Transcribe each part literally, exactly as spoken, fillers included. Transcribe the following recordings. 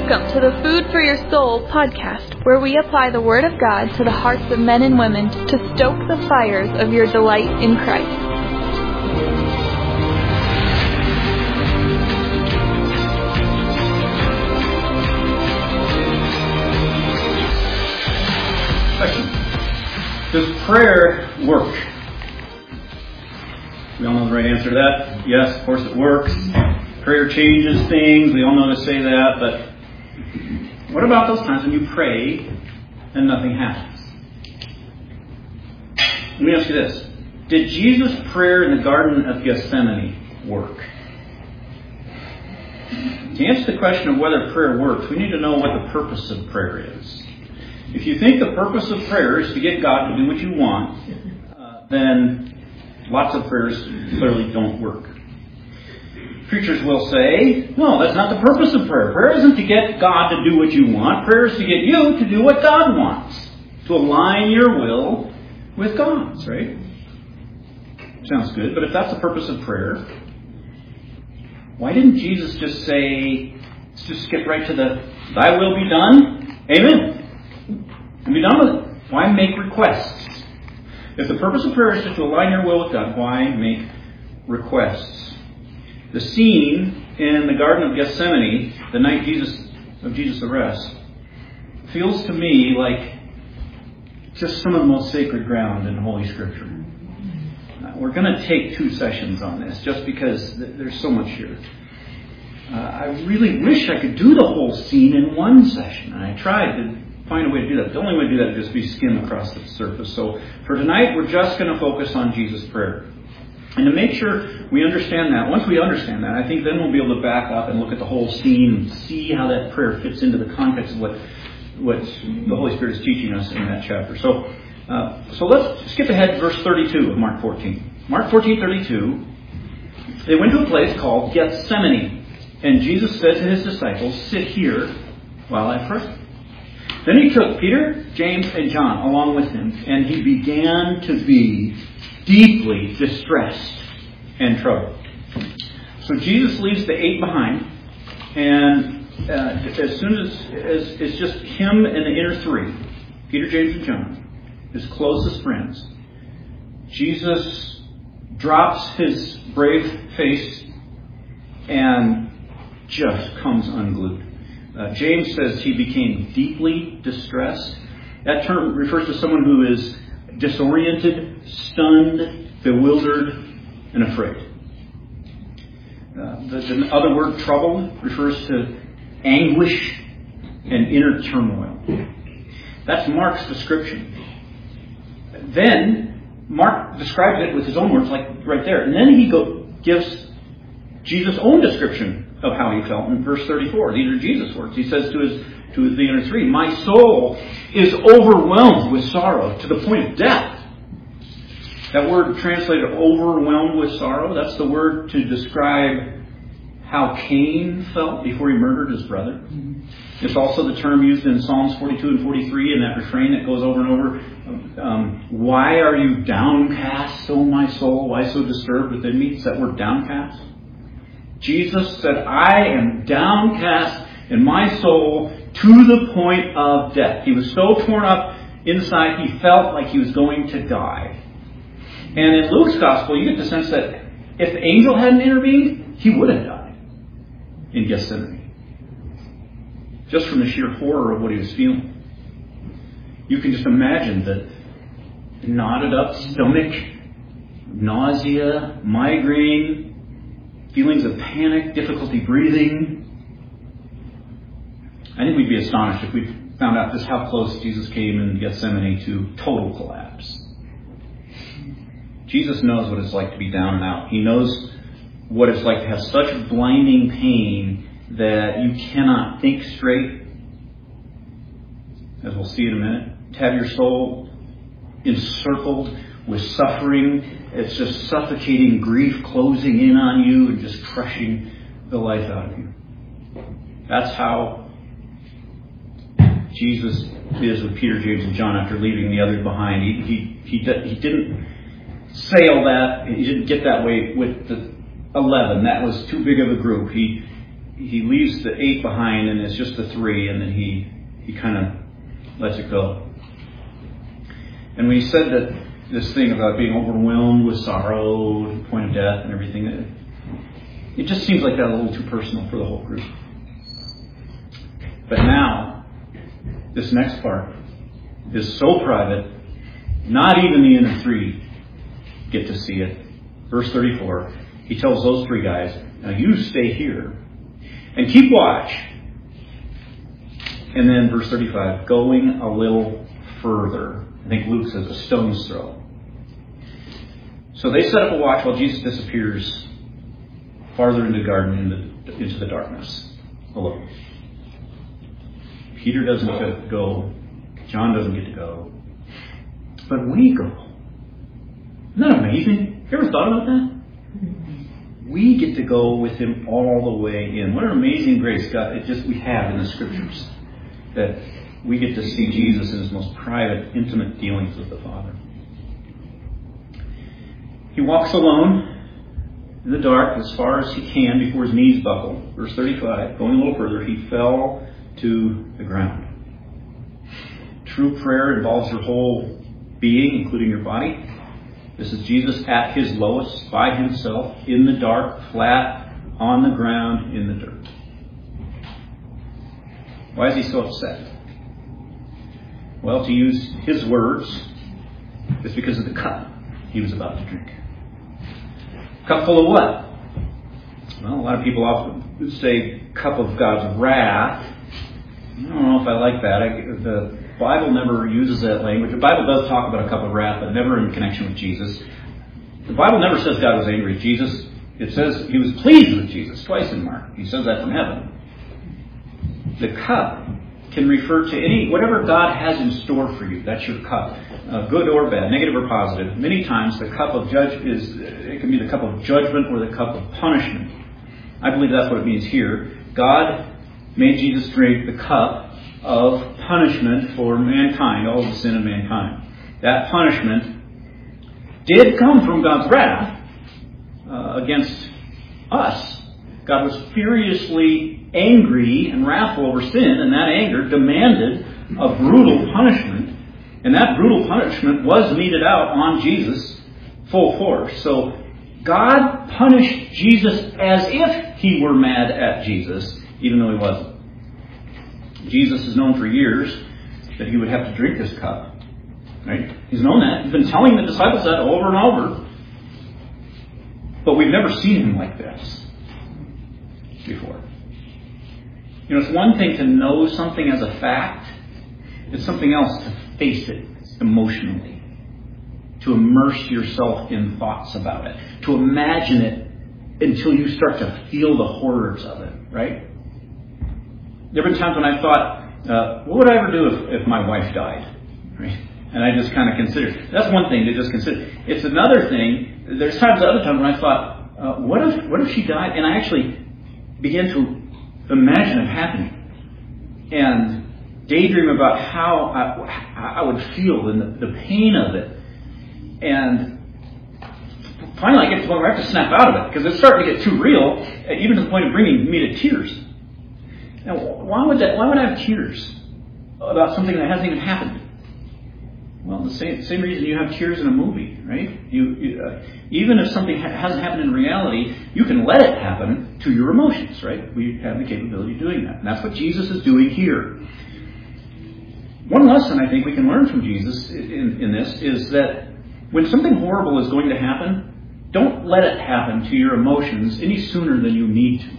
Welcome to the Food for Your Soul podcast, where we apply the Word of God to the hearts of men and women to stoke the fires of your delight in Christ. Question. Does prayer work? We all know the right answer to that. Yes, of course it works. Prayer changes things. We all know to say that. But what about those times when you pray and nothing happens? Let me ask you this. Did Jesus' prayer in the Garden of Gethsemane work? To answer the question of whether prayer works, we need to know what the purpose of prayer is. If you think the purpose of prayer is to get God to do what you want, uh, then lots of prayers clearly don't work. Preachers will say, no, that's not the purpose of prayer. Prayer isn't to get God to do what you want. Prayer is to get you to do what God wants. To align your will with God's, right? Sounds good, but if that's the purpose of prayer, why didn't Jesus just say, let's just skip right to the, thy will be done, amen, and be done with it? Why make requests? If the purpose of prayer is just to align your will with God, why make requests? The scene in the Garden of Gethsemane, the night Jesus of Jesus' arrest, feels to me like just some of the most sacred ground in Holy Scripture. Uh, we're going to take two sessions on this, just because th- there's so much here. Uh, I really wish I could do the whole scene in one session, and I tried to find a way to do that. The only way to do that is just be skim across the surface. So for tonight, we're just going to focus on Jesus' prayer. And to make sure we understand that, once we understand that, I think then we'll be able to back up and look at the whole scene and see how that prayer fits into the context of what, what the Holy Spirit is teaching us in that chapter. So uh, so let's skip ahead to verse thirty-two of Mark fourteen. Mark fourteen thirty-two, they went to a place called Gethsemane, and Jesus said to his disciples, sit here while I pray. Then he took Peter, James, and John along with him, and he began to be deeply distressed and troubled. So Jesus leaves the eight behind, and uh, as soon as, as it's just him and the inner three, Peter, James, and John, his closest friends, Jesus drops his brave face and just comes unglued. Uh, James says he became deeply distressed. That term refers to someone who is disoriented, stunned, bewildered, and afraid. Uh, the, the other word, troubled, refers to anguish and inner turmoil. That's Mark's description. Then, Mark describes it with his own words, like right there. And then he go, gives Jesus' own description of how he felt in verse thirty-four. These are Jesus' words. He says to his to the inner three, my soul is overwhelmed with sorrow to the point of death. That word translated overwhelmed with sorrow, that's the word to describe how Cain felt before he murdered his brother. Mm-hmm. It's also the term used in Psalms forty-two and forty-three in that refrain that goes over and over. Um, why are you downcast, O my soul? Why so disturbed within me? It's that word downcast. Jesus said, I am downcast in my soul to the point of death. He was so torn up inside, he felt like he was going to die. And in Luke's gospel, you get the sense that if the angel hadn't intervened, he would have died in Gethsemane. Just from the sheer horror of what he was feeling. You can just imagine the knotted up stomach, nausea, migraine, feelings of panic, difficulty breathing. I think we'd be astonished if we found out just how close Jesus came in Gethsemane to total collapse. Jesus knows what it's like to be down and out. He knows what it's like to have such blinding pain that you cannot think straight, as we'll see in a minute. To have your soul encircled with suffering. It's just suffocating grief closing in on you and just crushing the life out of you. That's how Jesus is with Peter, James, and John after leaving the others behind. He he he, he didn't sail that. He didn't get that way with the eleven. That was too big of a group. He he leaves the eight behind, and it's just the three, and then he, he kind of lets it go. And when he said that this thing about being overwhelmed with sorrow to the point of death and everything, it, it just seems like that a little too personal for the whole group. But now, this next part is so private, not even the inner three get to see it. Verse thirty-four, he tells those three guys, now you stay here and keep watch. And then verse thirty-five, going a little further. I think Luke says a stone's throw. So they set up a watch while Jesus disappears farther into the garden, into, into the darkness, alone. Peter doesn't get to go. John doesn't get to go. But we go. Isn't that amazing? You ever thought about that? We get to go with him all the way in. What an amazing grace God it just we have in the Scriptures. That we get to see Jesus in his most private, intimate dealings with the Father. He walks alone in the dark as far as he can before his knees buckle. Verse thirty-five, going a little further, he fell to the ground. True prayer involves your whole being, including your body. This is Jesus at his lowest, by himself, in the dark, flat, on the ground, in the dirt. Why is he so upset? Well, to use his words, it's because of the cup he was about to drink. Cup full of what? Well, a lot of people often say cup of God's wrath. I don't know if I like that. I, the Bible never uses that language. The Bible does talk about a cup of wrath, but never in connection with Jesus. The Bible never says God was angry at Jesus. It says he was pleased with Jesus twice in Mark. He says that from heaven. The cup can refer to any whatever God has in store for you. That's your cup, uh, good or bad, negative or positive. Many times the cup of judge is it can be the cup of judgment or the cup of punishment. I believe that's what it means here. God made Jesus drink the cup of punishment for mankind, all of the sin of mankind. That punishment did come from God's wrath uh, against us. God was furiously angry and wrathful over sin, and that anger demanded a brutal punishment. And that brutal punishment was meted out on Jesus full force. So God punished Jesus as if he were mad at Jesus, even though he wasn't. Jesus has known for years that he would have to drink this cup. Right? He's known that. He's been telling the disciples that over and over. But we've never seen him like this before. You know, it's one thing to know something as a fact. It's something else to face it emotionally. To immerse yourself in thoughts about it. To imagine it until you start to feel the horrors of it. Right? There have been times when I thought, uh, what would I ever do if, if my wife died? Right? And I just kind of considered. That's one thing to just consider. It's another thing. There's times, other times when I thought, uh, what if what if she died? And I actually began to imagine it happening. And daydream about how I, I would feel and the, the pain of it. And finally I get to the point where I have to snap out of it. Because it's starting to get too real, even to the point of bringing me to tears. Now, why would that? Why would I have tears about something that hasn't even happened? Well, the same same reason you have tears in a movie, right? You, you uh, even if something ha- hasn't happened in reality, you can let it happen to your emotions, right? We have the capability of doing that, and that's what Jesus is doing here. One lesson I think we can learn from Jesus in, in this is that when something horrible is going to happen, don't let it happen to your emotions any sooner than you need to.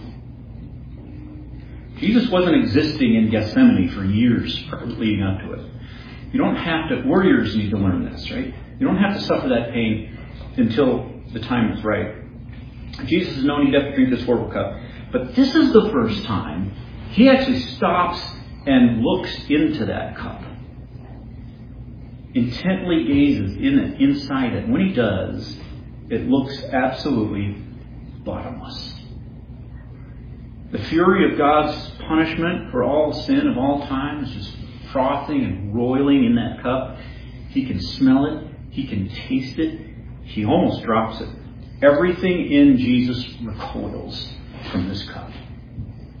Jesus wasn't existing in Gethsemane for years leading up to it. You don't have to, warriors need to learn this, right? You don't have to suffer that pain until the time is right. Jesus has known he'd have to drink this horrible cup. But this is the first time he actually stops and looks into that cup. Intently gazes in it, inside it. When he does, it looks absolutely bottomless. The fury of God's punishment for all sin of all time is just frothing and roiling in that cup. He can smell it. He can taste it. He almost drops it. Everything in Jesus recoils from this cup.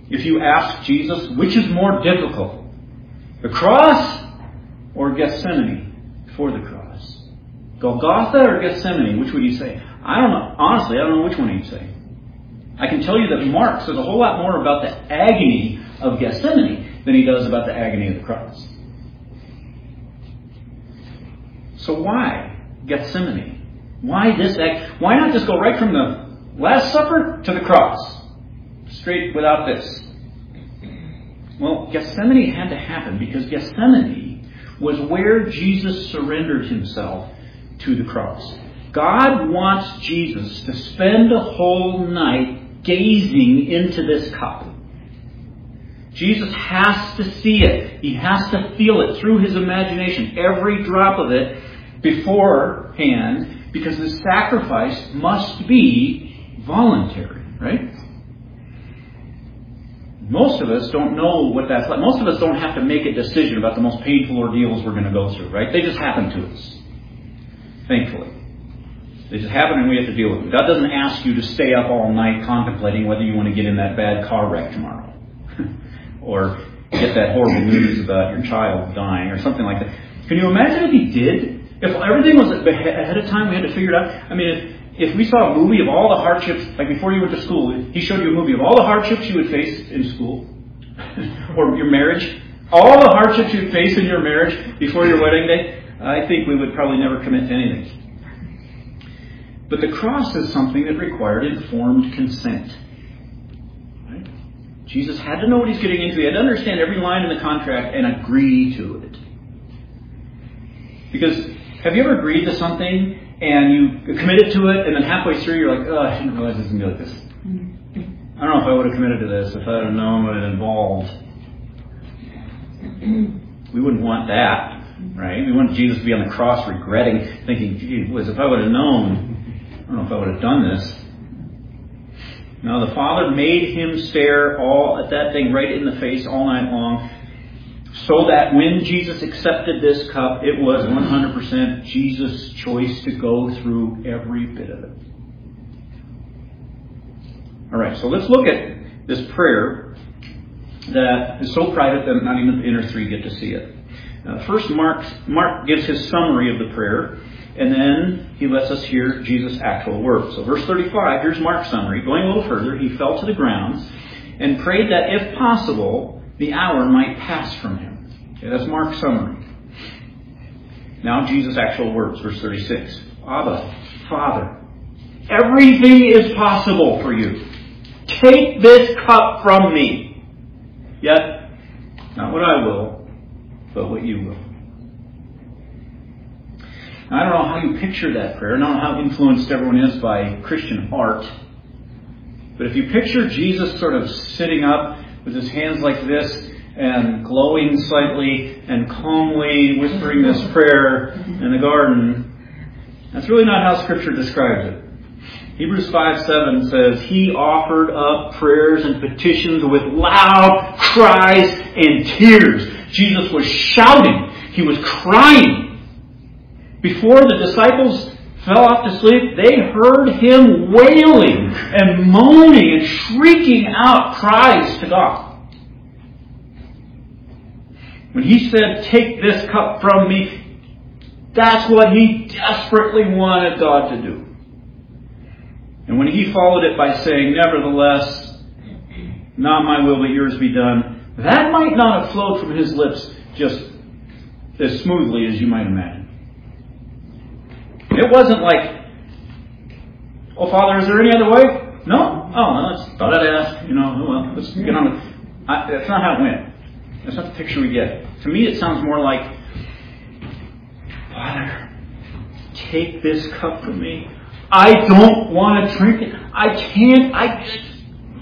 If you ask Jesus, which is more difficult, the cross or Gethsemane before the cross? Golgotha or Gethsemane? Which would you say? I don't know. Honestly, I don't know which one he'd say. I can tell you that Mark says a whole lot more about the agony of Gethsemane than he does about the agony of the cross. So why Gethsemane? Why this ag- Why not just go right from the Last Supper to the cross? Straight without this. Well, Gethsemane had to happen because Gethsemane was where Jesus surrendered himself to the cross. God wants Jesus to spend a whole night gazing into this cup. Jesus has to see it. He has to feel it through his imagination, every drop of it beforehand, because the sacrifice must be voluntary, right? Most of us don't know what that's like. Most of us don't have to make a decision about the most painful ordeals we're going to go through, right? They just happen to us. Thankfully. They just happen and we have to deal with them. God doesn't ask you to stay up all night contemplating whether you want to get in that bad car wreck tomorrow. Or get that horrible news about your child dying or something like that. Can you imagine if he did? If everything was ahead of time, we had to figure it out. I mean, if, if we saw a movie of all the hardships, like before you went to school, he showed you a movie of all the hardships you would face in school, or your marriage, all the hardships you'd face in your marriage before your wedding day, I think we would probably never commit to anything. But the cross is something that required informed consent. Right? Jesus had to know what he's getting into. He had to understand every line in the contract and agree to it. Because have you ever agreed to something and you committed to it, and then halfway through you're like, oh, I didn't realize it was going to be like this. I don't know if I would have committed to this, if I had known what it involved. We wouldn't want that, right? We want Jesus to be on the cross regretting, thinking, gee whiz, if I would have known, I don't know if I would have done this. No, the Father made him stare all at that thing right in the face all night long, so that when Jesus accepted this cup, it was one hundred percent Jesus' choice to go through every bit of it. All right, so let's look at this prayer that is so private that not even the inner three get to see it. Uh, first, Mark, Mark gives his summary of the prayer, and then he lets us hear Jesus' actual words. So verse thirty-five, here's Mark's summary. Going a little further, he fell to the ground and prayed that, if possible, the hour might pass from him. Okay, that's Mark's summary. Now Jesus' actual words, verse thirty-six. Abba, Father, everything is possible for you. Take this cup from me. Yet, not what I will, but what you will. Now, I don't know how you picture that prayer. I don't know how influenced everyone is by Christian art. But if you picture Jesus sort of sitting up with his hands like this and glowing slightly and calmly whispering this prayer in the garden, that's really not how Scripture describes it. Hebrews five seven says, he offered up prayers and petitions with loud cries and tears. Jesus was shouting. He was crying. Before the disciples fell off to sleep, they heard him wailing and moaning and shrieking out cries to God. When he said, take this cup from me, that's what he desperately wanted God to do. And when he followed it by saying, nevertheless, not my will but yours be done, that might not have flowed from his lips just as smoothly as you might imagine. It wasn't like, oh, Father, is there any other way? No? Oh, that's thought I'd ask. You know, well, let's get on with it. I, that's not how it went. That's not the picture we get. To me, it sounds more like, Father, take this cup from me. I don't want to drink it. I can't. I just...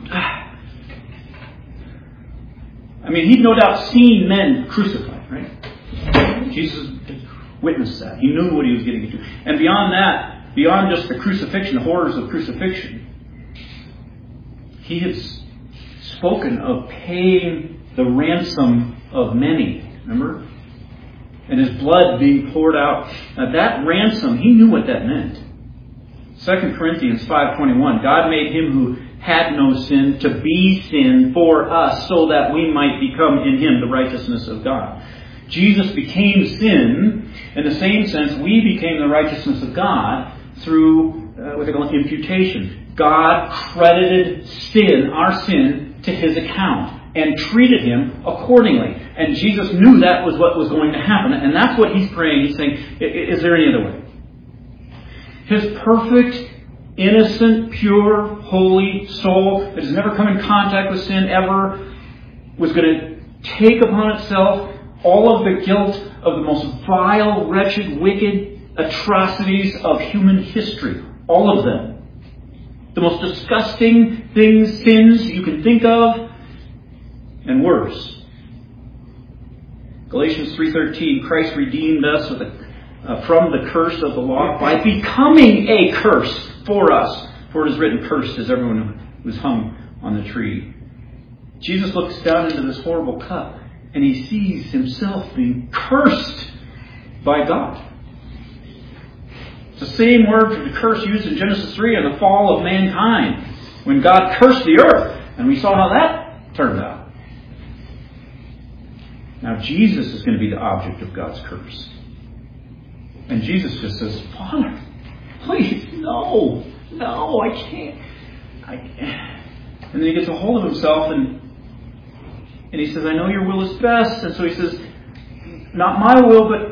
I mean, he'd no doubt seen men crucified, right? Jesus witnessed that. He knew what he was getting into. And beyond that, beyond just the crucifixion, the horrors of crucifixion, he has spoken of paying the ransom of many. Remember? And his blood being poured out. Now that ransom, he knew what that meant. Second Corinthians five twenty-one, God made him who had no sin to be sin for us so that we might become in Him the righteousness of God. Jesus became sin. In the same sense, we became the righteousness of God through uh, what they call imputation. God credited sin, our sin, to His account and treated Him accordingly. And Jesus knew that was what was going to happen. And that's what He's praying. He's saying, is there any other way? His perfect, innocent, pure, holy soul that has never come in contact with sin ever was going to take upon itself all of the guilt of the most vile, wretched, wicked atrocities of human history. All of them. The most disgusting things, sins you can think of, and worse. Galatians three thirteen, Christ redeemed us with a, uh, from the curse of the law by becoming a curse for us. For it is written, cursed is everyone who is hung on the tree. Jesus looks down into this horrible cup and He sees Himself being cursed by God. It's the same word for the curse used in Genesis three on the fall of mankind, when God cursed the earth. And we saw how that turned out. Now Jesus is going to be the object of God's curse. And Jesus just says, Father, please, no, no, I can't. I can't. And then He gets a hold of Himself and and He says, I know your will is best. And so He says, not my will, but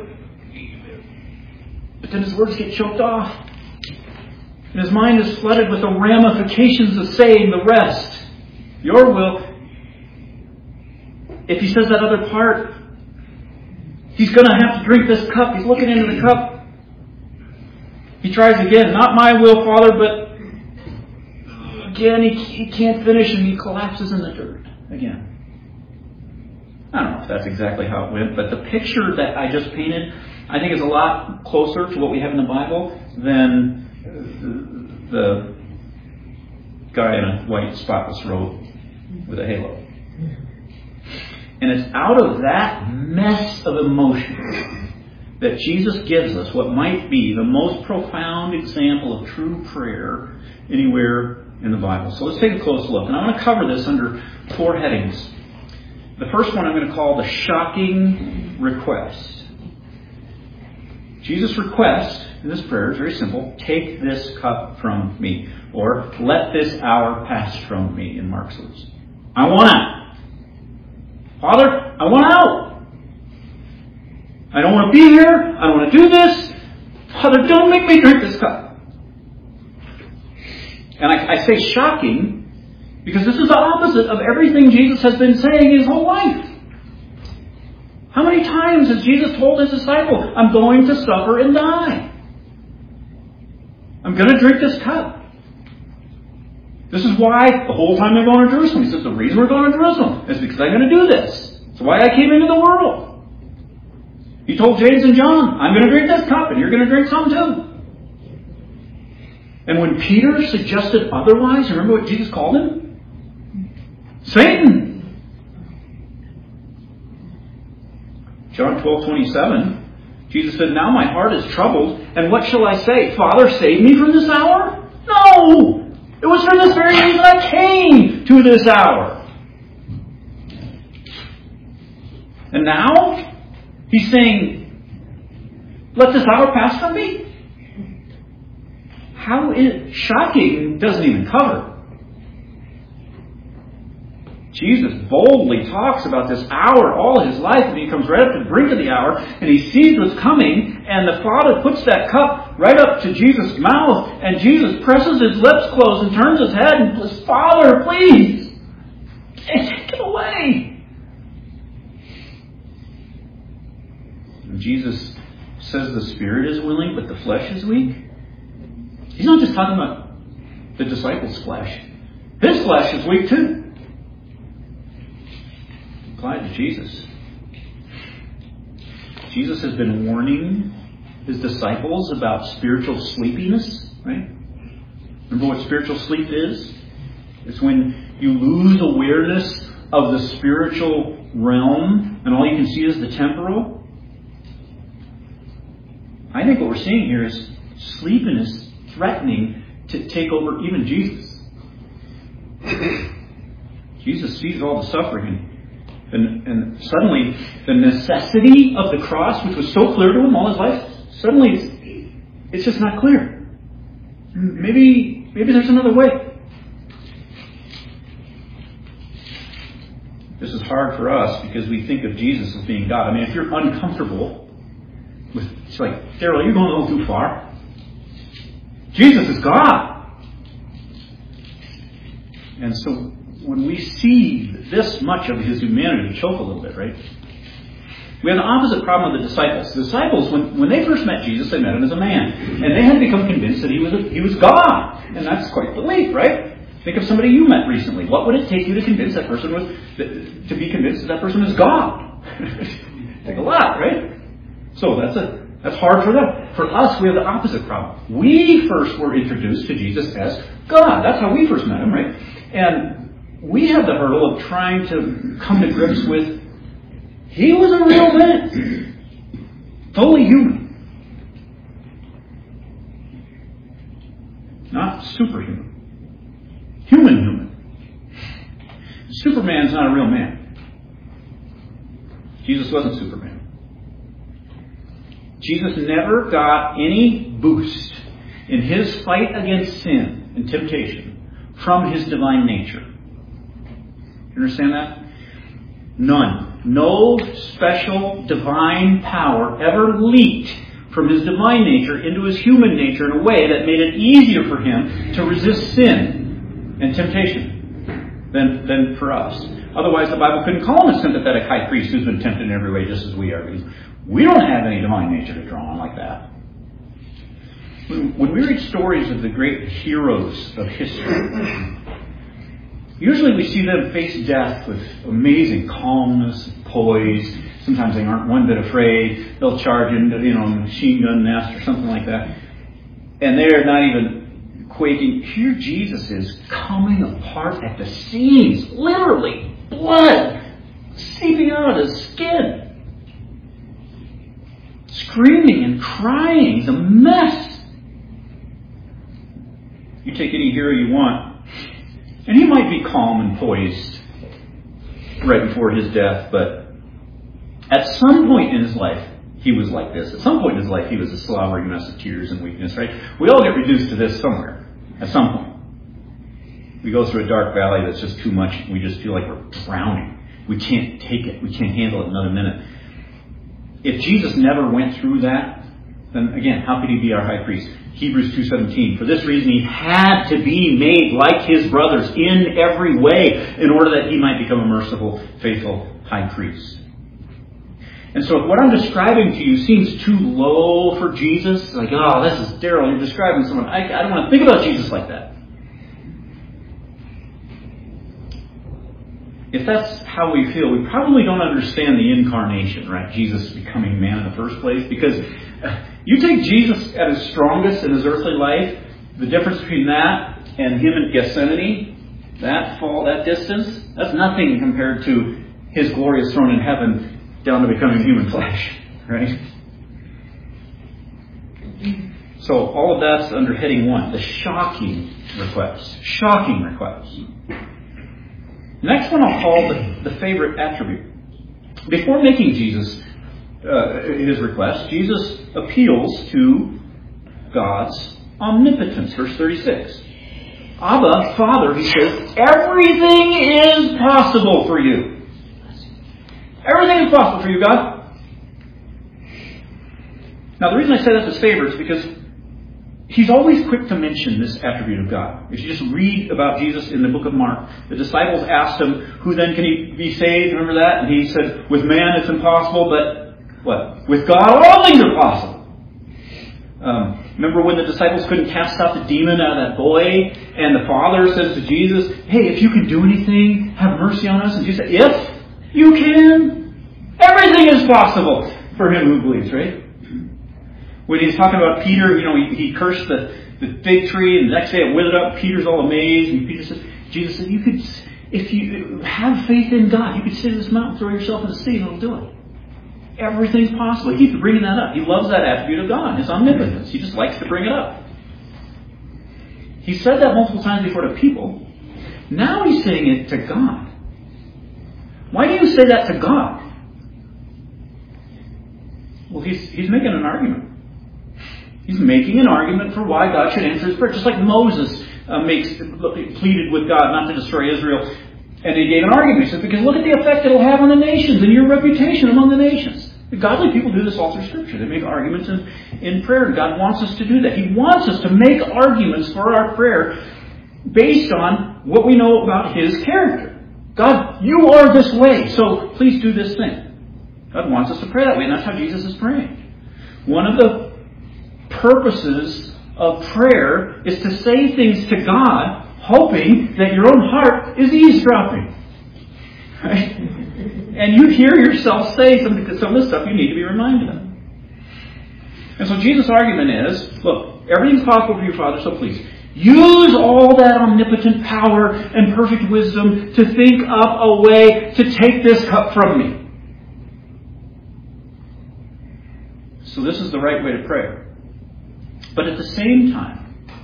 But then His words get choked off. And His mind is flooded with the ramifications of saying the rest. Your will. If He says that other part, He's going to have to drink this cup. He's looking into the cup. He tries again. Not my will, Father, but again, he, he can't finish and he collapses in the dirt again. I don't know if that's exactly how it went, but the picture that I just painted, I think, is a lot closer to what we have in the Bible than the, the guy in a white spotless robe with a halo. And it's out of that mess of emotions that Jesus gives us what might be the most profound example of true prayer anywhere in the Bible. So let's take a close look. And I'm going to cover this under four headings. The first one I'm going to call the shocking request. Jesus' request in this prayer is very simple. Take this cup from me. Or let this hour pass from me in Mark's words. I want out. Father, I want out. I don't want to be here. I don't want to do this. Father, don't make me drink this cup. And I, I say shocking because this is the opposite of everything Jesus has been saying his whole life. How many times has Jesus told His disciples, I'm going to suffer and die. I'm going to drink this cup. This is why the whole time they're going to Jerusalem. He says, the reason we're going to Jerusalem is because I'm going to do this. It's why I came into the world. He told James and John, I'm going to drink this cup and you're going to drink some too. And when Peter suggested otherwise, remember what Jesus called him? Satan. John twelve twenty-seven, Jesus said, now my heart is troubled, and what shall I say? Father, save me from this hour? No! It was for this very reason I came to this hour. And now, He's saying, let this hour pass from me? How is shocking doesn't even cover. Jesus boldly talks about this hour all His life, and He comes right up to the brink of the hour, and He sees what's coming, and the Father puts that cup right up to Jesus' mouth, and Jesus presses His lips close and turns His head and says, Father, please, take it away. And Jesus says the Spirit is willing, but the flesh is weak. He's not just talking about the disciples' flesh. His flesh is weak too. Applied to Jesus. Jesus has been warning His disciples about spiritual sleepiness, right? Remember what spiritual sleep is? It's when you lose awareness of the spiritual realm and all you can see is the temporal. I think what we're seeing here is sleepiness threatening to take over even Jesus. Jesus sees all the suffering. And, and suddenly, the necessity of the cross, which was so clear to him all his life, suddenly it's, it's just not clear. Maybe, maybe there's another way. This is hard for us because we think of Jesus as being God. I mean, if you're uncomfortable with, it's like, Daryl, you're going a little too far. Jesus is God. And so when we see this much of his humanity, we choke a little bit, right? We have the opposite problem with the disciples. The disciples, when, when they first met Jesus, they met him as a man. And they had to become convinced that he was a, he was God. And that's quite the leap, right? Think of somebody you met recently. What would it take you to convince that person was, to be convinced that that person is God? Take a lot, right? So that's a that's hard for them. For us, we have the opposite problem. We first were introduced to Jesus as God. That's how we first met him, right? And we have the hurdle of trying to come to grips with, he was a real man. Totally human. Not superhuman. Human human. Superman's not a real man. Jesus wasn't Superman. Jesus never got any boost in his fight against sin and temptation from his divine nature. You understand that? None. No special divine power ever leaked from his divine nature into his human nature in a way that made it easier for him to resist sin and temptation than, than for us. Otherwise, the Bible couldn't call him a sympathetic high priest who's been tempted in every way just as we are. Because we don't have any divine nature to draw on like that. When we read stories of the great heroes of history, usually we see them face death with amazing calmness and poise. Sometimes they aren't one bit afraid. They'll charge into, you know, a machine gun nest or something like that. And they're not even quaking. Here Jesus is coming apart at the seams. Literally. Blood seeping out of his skin. Screaming and crying. He's a mess. You take any hero you want, and he might be calm and poised right before his death, but at some point in his life, he was like this. At some point in his life, he was a slobbering mess of tears and weakness, right? We all get reduced to this somewhere, at some point. We go through a dark valley that's just too much. We just feel like we're drowning. We can't take it. We can't handle it another minute. If Jesus never went through that, then again, how could he be our high priest? Hebrews two seventeen. For this reason, he had to be made like his brothers in every way in order that he might become a merciful, faithful high priest. And so if what I'm describing to you seems too low for Jesus, like, oh, this is Daryl, you're describing someone. I, I don't want to think about Jesus like that. If that's how we feel, we probably don't understand the incarnation, right? Jesus becoming man in the first place. Because you take Jesus at his strongest in his earthly life, the difference between that and him in Gethsemane, that fall, that distance, that's nothing compared to his glorious throne in heaven down to becoming human flesh, right? So all of that's under heading one, the shocking request. Shocking request. Next one I'll call the, the favorite attribute. Before making Jesus uh, his request, Jesus appeals to God's omnipotence. Verse thirty-six. Abba, Father, he says, everything is possible for you. Everything is possible for you, God. Now the reason I say that's his favorite is because he's always quick to mention this attribute of God. If you just read about Jesus in the book of Mark, the disciples asked him, who then can he be saved? Remember that? And he said, with man it's impossible, but what? With God all things are possible. Um, remember when the disciples couldn't cast out the demon out of that boy? And the father says to Jesus, hey, if you can do anything, have mercy on us. And Jesus said, if you can, everything is possible for him who believes, right? When he's talking about Peter, you know, he, he cursed the, the fig tree, and the next day it withered up. Peter's all amazed, and Peter says, Jesus said, you could, if you have faith in God, you could sit in this mountain, throw yourself in the sea, and it'll do it. Everything's possible. He keeps bringing that up. He loves that attribute of God, his omnipotence. He just likes to bring it up. He said that multiple times before to people, Now he's saying it to God. Why do you say that to God? Well, he's, he's making an argument. He's making an argument for why God should answer his prayer. Just like Moses uh, makes pleaded with God not to destroy Israel. And he gave an argument. He said, because look at the effect it will have on the nations and your reputation among the nations. The godly people do this all through Scripture. They make arguments in, in prayer. God wants us to do that. He wants us to make arguments for our prayer based on what we know about His character. God, you are this way, so please do this thing. God wants us to pray that way, and that's how Jesus is praying. One of the purposes of prayer is to say things to God, hoping that your own heart is eavesdropping. Right? And you hear yourself say some, some of the stuff you need to be reminded of. And so Jesus' argument is, look, everything's possible for you, Father, so please, use all that omnipotent power and perfect wisdom to think up a way to take this cup from me. So this is the right way to pray. But at the same time,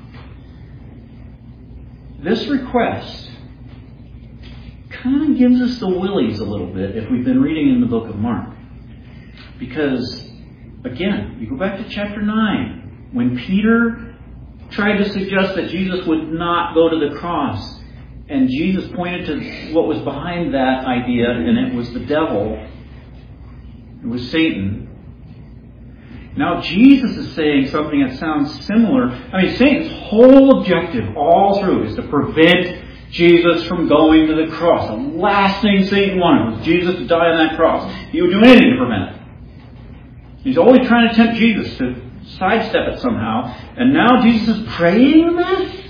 this request kind of gives us the willies a little bit if we've been reading in the book of Mark. Because, again, you go back to chapter nine, when Peter tried to suggest that Jesus would not go to the cross, and Jesus pointed to what was behind that idea, and it was the devil. It was Satan. Now Jesus is saying something that sounds similar. I mean, Satan's whole objective all through is to prevent Jesus from going to the cross. The last thing Satan wanted was Jesus to die on that cross. He would do anything to prevent it. He's always trying to tempt Jesus to sidestep it somehow. And now Jesus is praying this?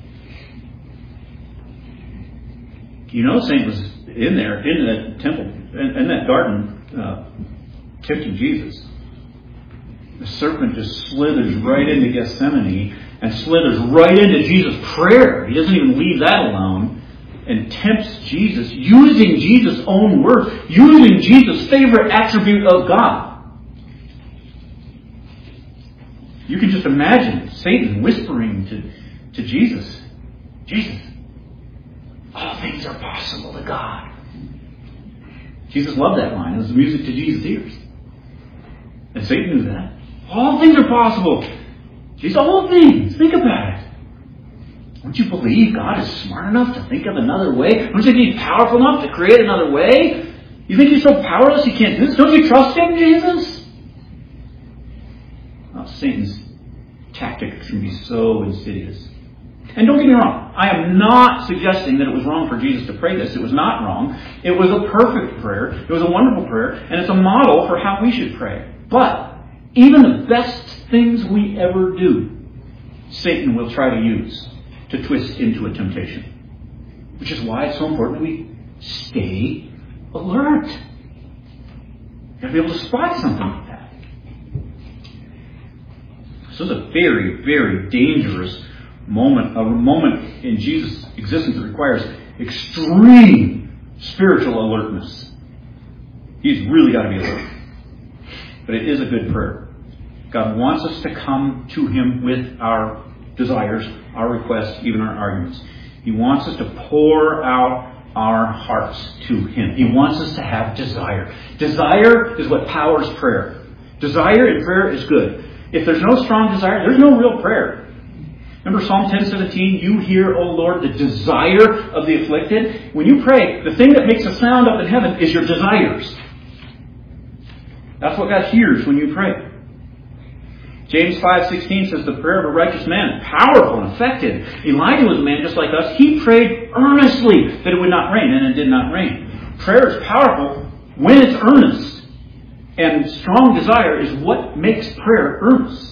You know Satan was in there, in that temple, in, in that garden, uh, tempting Jesus. The serpent just slithers right into Gethsemane and slithers right into Jesus' prayer. He doesn't even leave that alone and tempts Jesus using Jesus' own words, using Jesus' favorite attribute of God. You can just imagine Satan whispering to, to Jesus, Jesus, all things are possible to God. Jesus loved that line. It was music to Jesus' ears. And Satan knew that. All things are possible. Jesus, all things. Think about it. Don't you believe God is smart enough to think of another way? Don't you think He's powerful enough to create another way? You think He's so powerless He can't do this? Don't you trust Him, Jesus? Oh, Satan's tactics can be so insidious. And don't get me wrong, I am not suggesting that it was wrong for Jesus to pray this. It was not wrong. It was a perfect prayer. It was a wonderful prayer. And it's a model for how we should pray. But even the best things we ever do, Satan will try to use to twist into a temptation. Which is why it's so important that we stay alert. You've got to be able to spot something like that. This is a very, very dangerous moment, a moment in Jesus' existence that requires extreme spiritual alertness. He's really got to be alert. But it is a good prayer. God wants us to come to Him with our desires, our requests, even our arguments. He wants us to pour out our hearts to Him. He wants us to have desire. Desire is what powers prayer. Desire in prayer is good. If there's no strong desire, there's no real prayer. Remember Psalm ten seventeen, you hear, O Lord, the desire of the afflicted. When you pray, the thing that makes a sound up in heaven is your desires. That's what God hears when you pray. James five sixteen says the prayer of a righteous man is powerful and effective. Elijah was a man just like us. He prayed earnestly that it would not rain, and it did not rain. Prayer is powerful when it's earnest. And strong desire is what makes prayer earnest.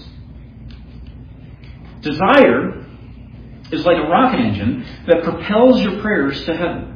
Desire is like a rocket engine that propels your prayers to heaven.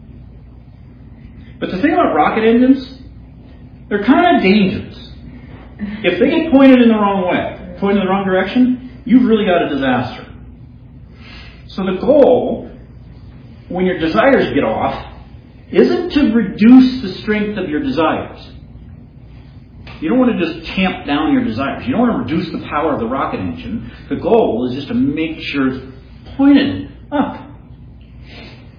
But the thing about rocket engines, they're kind of dangerous. If they get pointed in the wrong way, pointed in the wrong direction, you've really got a disaster. So the goal, when your desires get off, isn't to reduce the strength of your desires. You don't want to just tamp down your desires. You don't want to reduce the power of the rocket engine. The goal is just to make sure it's pointed up.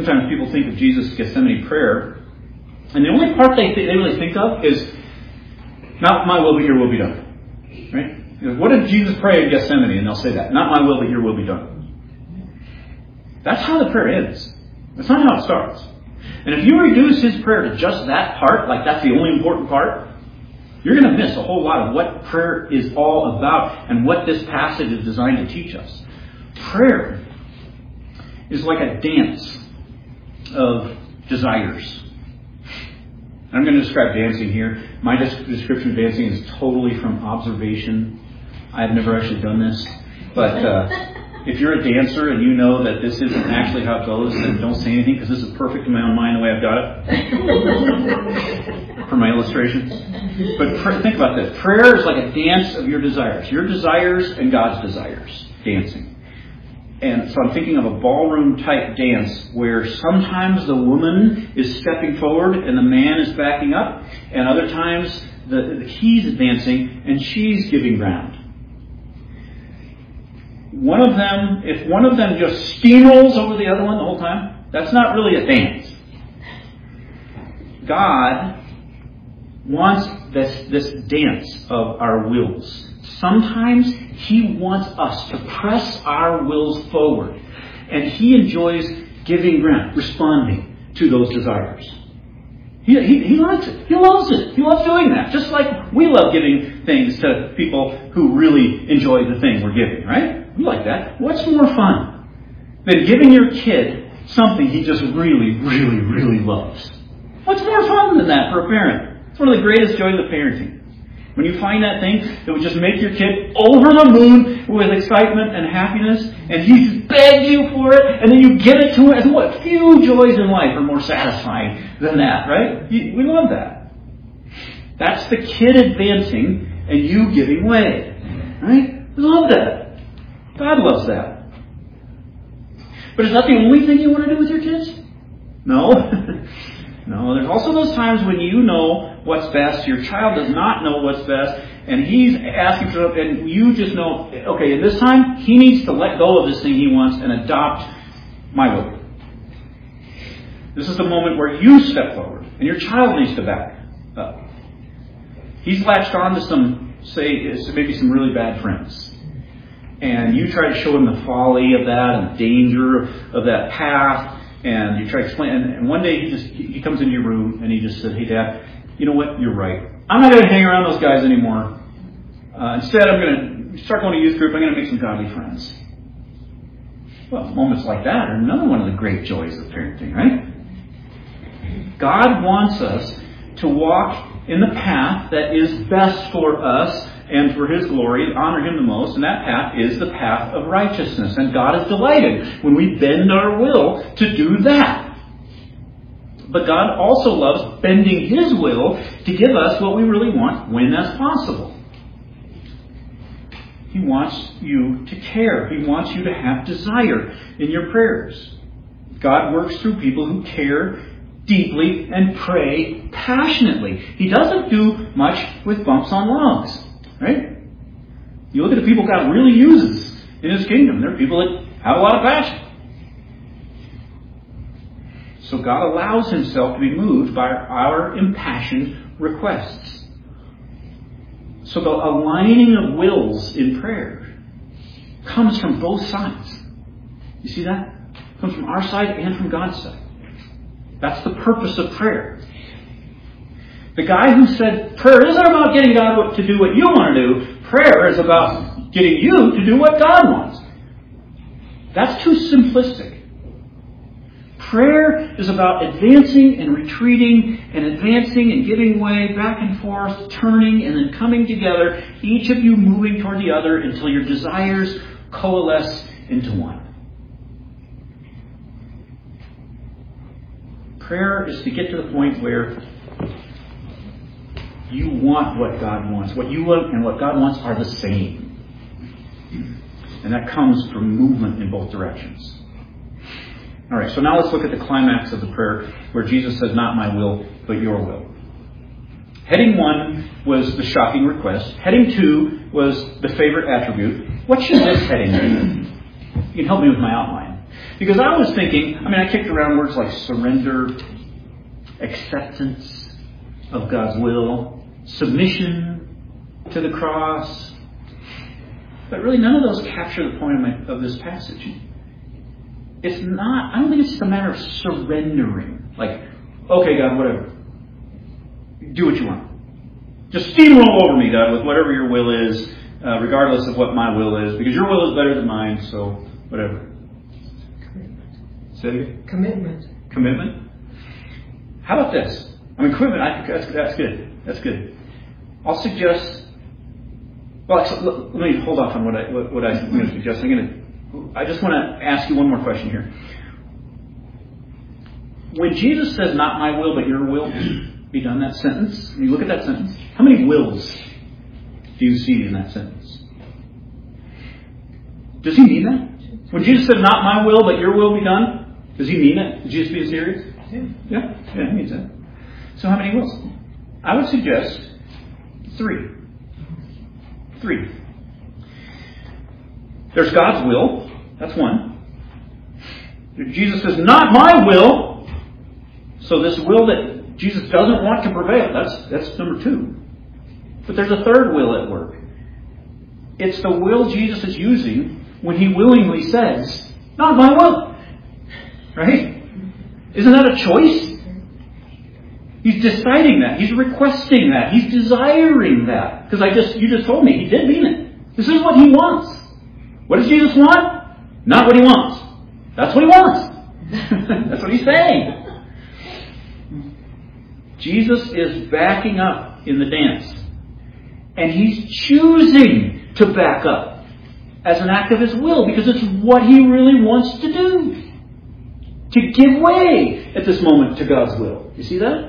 sometimes people think of Jesus' Gethsemane prayer, and the only part they, they really think of is, not my will, but your will be done. Right? You know, what did Jesus pray in Gethsemane? And they'll say that. Not my will, but your will be done. That's how the prayer ends. That's not how it starts. And if you reduce his prayer to just that part, like that's the only important part, you're going to miss a whole lot of what prayer is all about and what this passage is designed to teach us. Prayer is like a dance of desires. I'm going to describe dancing here. My description of dancing is totally from observation. I've never actually done this. But uh, if you're a dancer and you know that this isn't actually how it goes, then don't say anything, because this is perfect in my own mind the way I've got it for my illustration. But pr- think about this. Prayer is like a dance of your desires. Your desires and God's desires. Dancing. And so I'm thinking of a ballroom type dance where sometimes the woman is stepping forward and the man is backing up, and other times the, he's advancing and she's giving ground. One of them, if one of them just steamrolls over the other one the whole time, that's not really a dance. God wants this, this dance of our wills. Sometimes he wants us to press our wills forward. And he enjoys giving ground, responding to those desires. He, he, he likes it. He loves it. He loves doing that. Just like we love giving things to people who really enjoy the thing we're giving, right? We like that. What's more fun than giving your kid something he just really, really, really loves? What's more fun than that for a parent? It's one of the greatest joys of parenting. When you find that thing that would just make your kid over the moon with excitement and happiness, and he begs you for it, and then you give it to him, and what few joys in life are more satisfying than that, right? We love that. That's the kid advancing and you giving way, right? We love that. God loves that. But is that the only thing you want to do with your kids? No. No, there's also those times when you know what's best, your child does not know what's best, and he's asking for it, and you just know, okay, at this time, he needs to let go of this thing he wants and adopt my will. This is the moment where you step forward, and your child needs to back up. He's latched on to some, say, maybe some really bad friends. And you try to show him the folly of that and the danger of that path. And you try to explain, and one day he just he comes into your room and he just said, "Hey, Dad, you know what? You're right. I'm not going to hang around those guys anymore. Uh, instead, I'm going to start going to youth group. I'm going to make some godly friends." Well, moments like that are another one of the great joys of parenting, right? God wants us to walk in the path that is best for us and for His glory, honor Him the most, and that path is the path of righteousness. And God is delighted when we bend our will to do that. But God also loves bending His will to give us what we really want when that's possible. He wants you to care. He wants you to have desire in your prayers. God works through people who care deeply and pray passionately. He doesn't do much with bumps on logs. Right? You look at the people God really uses in His kingdom. They're people that have a lot of passion. So God allows Himself to be moved by our impassioned requests. So the aligning of wills in prayer comes from both sides. You see that? It comes from our side and from God's side. That's the purpose of prayer. The guy who said prayer isn't about getting God to do what you want to do. Prayer is about getting you to do what God wants. That's too simplistic. Prayer is about advancing and retreating and advancing and giving way, back and forth, turning and then coming together, each of you moving toward the other until your desires coalesce into one. Prayer is to get to the point where you want what God wants. What you want and what God wants are the same. And that comes from movement in both directions. All right, so now let's look at the climax of the prayer where Jesus says, "Not my will, but your will." Heading one was the shocking request. Heading two was the favorite attribute. What should this heading be? You can help me with my outline. Because I was thinking, I mean, I kicked around words like surrender, acceptance of God's will, submission to the cross. But really none of those capture the point of, my, of this passage. It's not, I don't think it's just a matter of surrendering. Like, okay, God, whatever. Do what you want. Just steamroll over me, God, with whatever your will is, uh, regardless of what my will is, because your will is better than mine, so whatever. Say it again? Commitment. Commitment? How about this? I mean, commitment, I think that's, that's good. That's good. I'll suggest, well, let me hold off on what, I, what, what I'm going to suggest. I'm going to, I just want to ask you one more question here. When Jesus says, not my will, but your will be done, that sentence, when you look at that sentence, how many wills do you see in that sentence? Does he mean that? When Jesus said, not my will, but your will be done, does he mean that? Is Jesus being serious? Yeah. Yeah, yeah, he means that. So how many wills? I would suggest three. Three. There's God's will. That's one. Jesus says, not my will. So this will that Jesus doesn't want to prevail, that's, that's number two. But there's a third will at work. It's the will Jesus is using when he willingly says, not my will. Right? Isn't that a choice? He's deciding that. He's requesting that. He's desiring that. Because I just, you just told me he did mean it. This is what he wants. What does Jesus want? Not what he wants. That's what he wants. That's what he's saying. Jesus is backing up in the dance. And he's choosing to back up as an act of his will because it's what he really wants to do. To give way at this moment to God's will. You see that?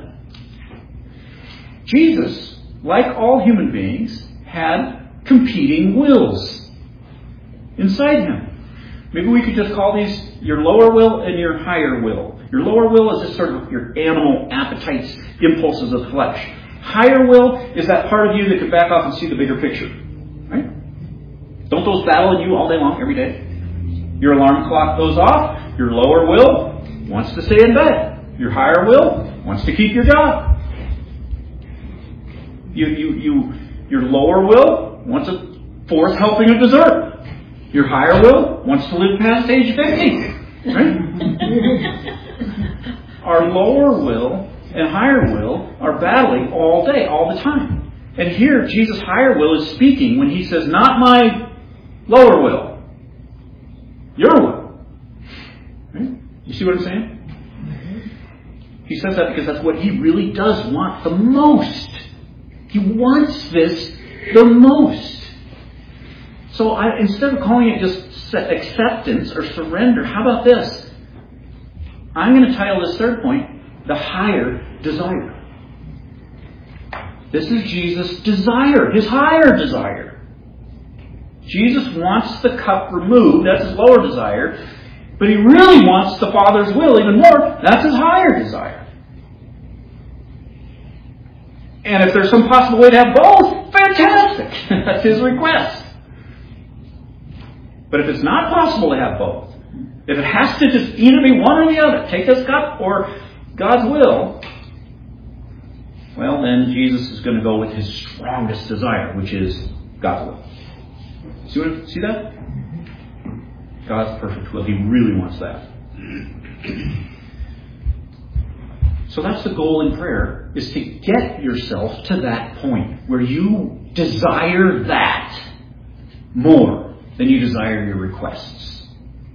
Jesus, like all human beings, had competing wills inside him. Maybe we could just call these your lower will and your higher will. Your lower will is just sort of your animal appetites, impulses of flesh. Higher will is that part of you that can back off and see the bigger picture. Right? Don't those battle in you all day long, every day? Your alarm clock goes off. Your lower will wants to stay in bed. Your higher will wants to keep your job. You, you, you, your lower will wants a fourth helping of dessert. Your higher will wants to live past age fifty. Right? Our lower will and higher will are battling all day, all the time. And here, Jesus' higher will is speaking when he says, not my lower will, your will. Right? You see what I'm saying? He says that because that's what he really does want the most. He wants this the most. So I, instead of calling it just acceptance or surrender, how about this? I'm going to title this third point, the higher desire. This is Jesus' desire, his higher desire. Jesus wants the cup removed, that's his lower desire, but he really wants the Father's will even more, that's his higher desire. And if there's some possible way to have both, fantastic. That's his request. But if it's not possible to have both, if it has to just either be one or the other, take this cup or God's will, well, then Jesus is going to go with his strongest desire, which is God's will. See, what, see that? God's perfect will. He really wants that. So that's the goal in prayer, is to get yourself to that point where you desire that more than you desire your requests.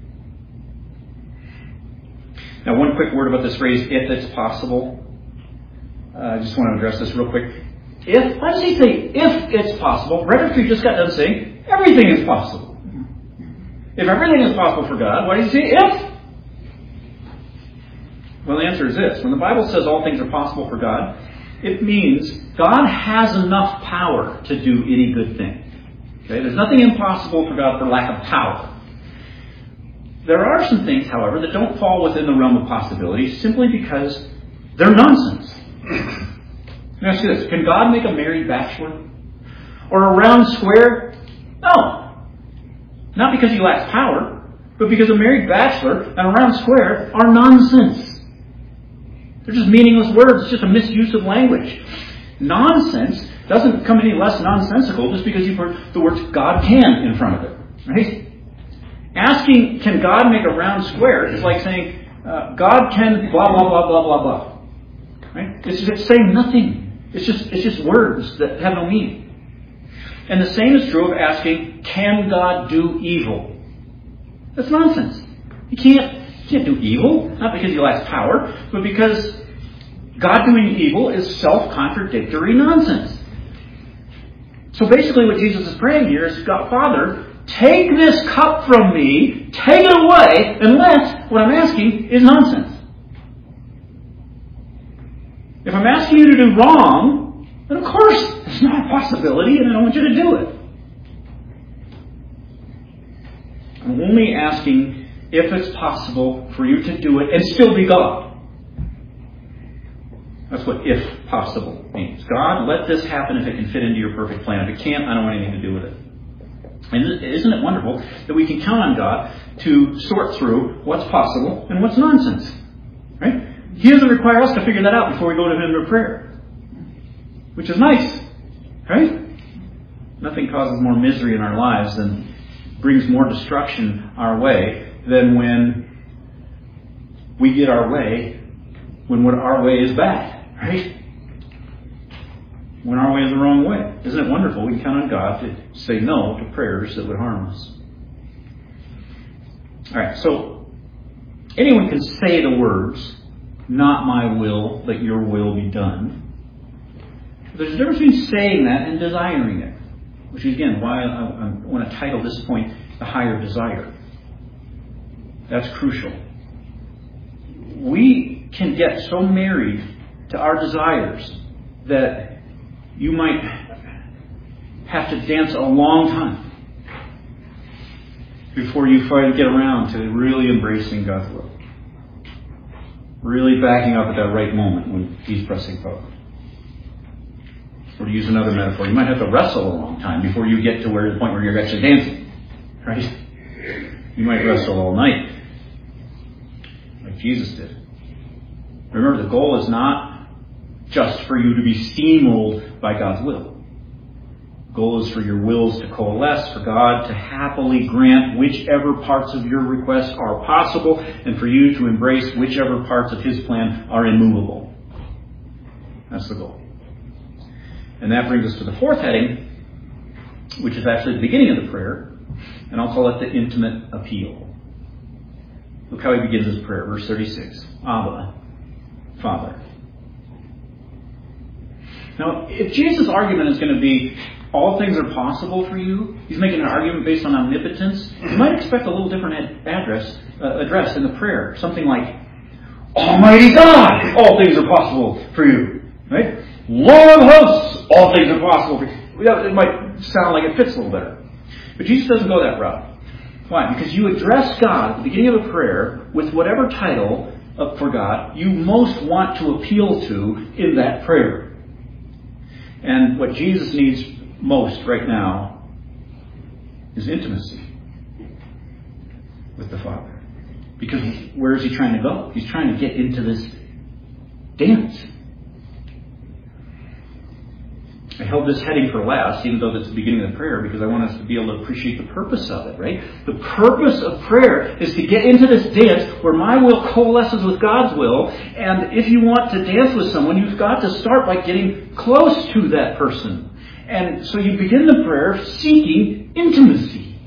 Now, one quick word about this phrase, if it's possible. Uh, I just want to address this real quick. If, why does he say, if it's possible? Right after you just got done saying, everything is possible. If everything is possible for God, why does he say, if? Well, the answer is this. When the Bible says all things are possible for God, it means God has enough power to do any good thing. Okay? There's nothing impossible for God for lack of power. There are some things, however, that don't fall within the realm of possibility simply because they're nonsense. Let me ask you this. Can God make a married bachelor? Or a round square? No. Not because he lacks power. but because a married bachelor and a round square are nonsense. They're just meaningless words. It's just a misuse of language. Nonsense doesn't become any less nonsensical just because you put the words God can in front of it. Right? Asking, can God make a round square is like saying, uh, God can blah, blah, blah, blah, blah, blah. Right? It's, it's saying nothing. It's just, it's just words that have no meaning. And the same is true of asking, can God do evil? That's nonsense. You can't, you can't do evil, not because he lacks power, but because God doing evil is self-contradictory nonsense. So basically what Jesus is praying here is, God, Father, take this cup from me, take it away, unless what I'm asking is nonsense. If I'm asking you to do wrong, then of course it's not a possibility and I don't want you to do it. I'm only asking if it's possible for you to do it and still be God. That's what if possible means. God, let this happen if it can fit into your perfect plan. If it can't, I don't want anything to do with it. And isn't it wonderful that we can count on God to sort through what's possible and what's nonsense? Right? He doesn't require us to figure that out before we go to Him in prayer. Which is nice. Right? Nothing causes more misery in our lives than brings more destruction our way than when we get our way when what our way is bad. Right? When our way is the wrong way. Isn't it wonderful? We can count on God to say no to prayers that would harm us. Alright, so anyone can say the words, not my will, but your will be done. But there's a difference between saying that and desiring it. Which is, again, why I, I want to title this point, The Higher Desire. That's crucial. We can get so married to our desires that you might have to dance a long time before you finally get around to really embracing God's will. Really backing up at that right moment when He's pressing forward. Or to use another metaphor, you might have to wrestle a long time before you get to where the point where you're actually dancing. Right? You might wrestle all night. Like Jesus did. Remember, the goal is not just for you to be steamrolled by God's will. The goal is for your wills to coalesce, for God to happily grant whichever parts of your requests are possible, and for you to embrace whichever parts of His plan are immovable. That's the goal. And that brings us to the fourth heading, which is actually the beginning of the prayer, and I'll call it the intimate appeal. Look how he begins his prayer, verse thirty-six. Abba, Father. Now, if Jesus' argument is going to be all things are possible for you, he's making an argument based on omnipotence, you might expect a little different ad- address, uh, address in the prayer. Something like, Almighty God, all things are possible for you. Right? Lord of hosts, all things are possible for you. It might sound like it fits a little better. But Jesus doesn't go that route. Why? Because you address God at the beginning of a prayer with whatever title for God you most want to appeal to in that prayer. And what Jesus needs most right now is intimacy with the Father. Because where is he trying to go? He's trying to get into this dance. I held this heading for last, even though that's the beginning of the prayer, because I want us to be able to appreciate the purpose of it, right? The purpose of prayer is to get into this dance where my will coalesces with God's will. And if you want to dance with someone, you've got to start by getting close to that person. And so you begin the prayer seeking intimacy.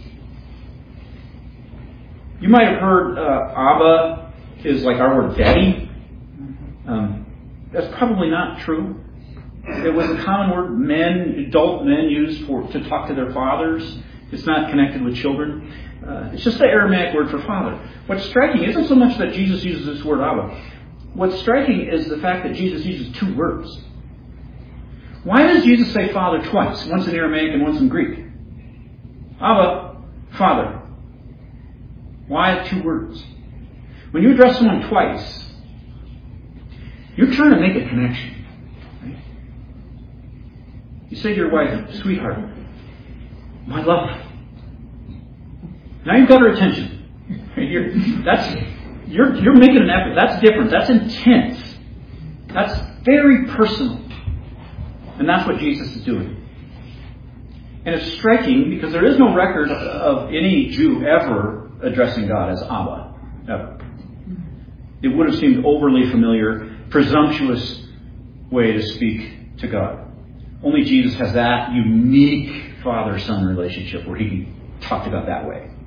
You might have heard uh, Abba is like our word daddy. Um, that's probably not true. It was a common word men, adult men used for to talk to their fathers. It's not connected with children. Uh, it's just the Aramaic word for father. What's striking isn't so much that Jesus uses this word Abba. What's striking is the fact that Jesus uses two words. Why does Jesus say father twice? Once in Aramaic and once in Greek. Abba, Father. Why two words? When you address someone twice, you're trying to make a connection. You say to your wife, sweetheart, my love. Now you've got her attention. You're, that's, you're, you're making an effort. That's different. That's intense. That's very personal. And that's what Jesus is doing. And it's striking because there is no record of any Jew ever addressing God as Abba. Ever. It would have seemed overly familiar, presumptuous way to speak to God. Only Jesus has that unique father-son relationship where he can talk to God that way.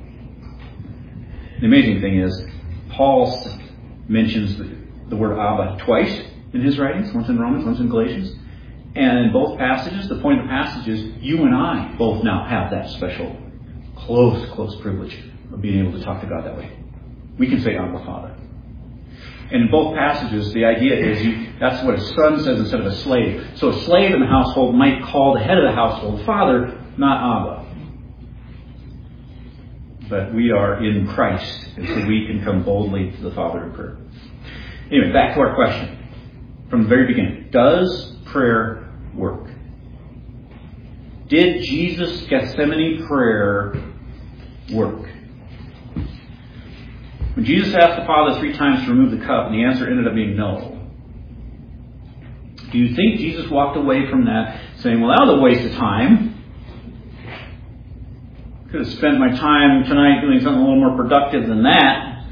The amazing thing is, Paul mentions the, the word Abba twice in his writings, once in Romans, once in Galatians. And in both passages, the point of the passage is you and I both now have that special, close, close privilege of being able to talk to God that way. We can say Abba Father. And in both passages, the idea is you, that's what a son says instead of a slave. So a slave in the household might call the head of the household father, not Abba. But we are in Christ, and so we can come boldly to the Father in prayer. Anyway, back to our question from the very beginning. Does prayer work? Did Jesus' Gethsemane prayer work? When Jesus asked the Father three times to remove the cup, and the answer ended up being no, do you think Jesus walked away from that saying, well, that was a waste of time? Could have spent my time tonight doing something a little more productive than that.